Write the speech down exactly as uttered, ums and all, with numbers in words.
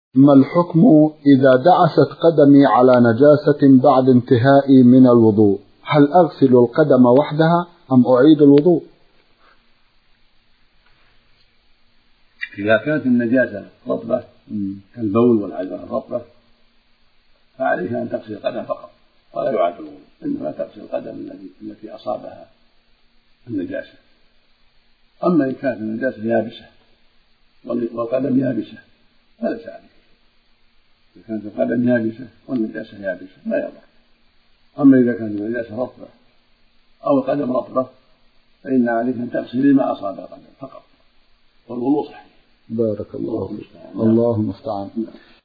ما الحكم إذا دعست قدمي على نجاسة بعد انتهائي من الوضوء؟ هل أغسل القدم وحدها أم أعيد الوضوء؟ إذا كانت النجاسة رطبة كالبول والعذرة الرطبة فعليك أن تغسل القدم فقط ولا يعاد الوضوء، إنما تغسل القدم التي أصابها النجاسة. أما إن كانت النجاسة يابسة والقدم يابسة فليس عليك. إذا كانت القدم يابسة والنجاسة يابسة لا يضر. أما إذا كانت النجاسة رطبة أو القدم رطبة فإن عليك أن تغسلي ما أصاب القدم فقط والوضوء صحيح. بارك الله فيك. الله المستعان.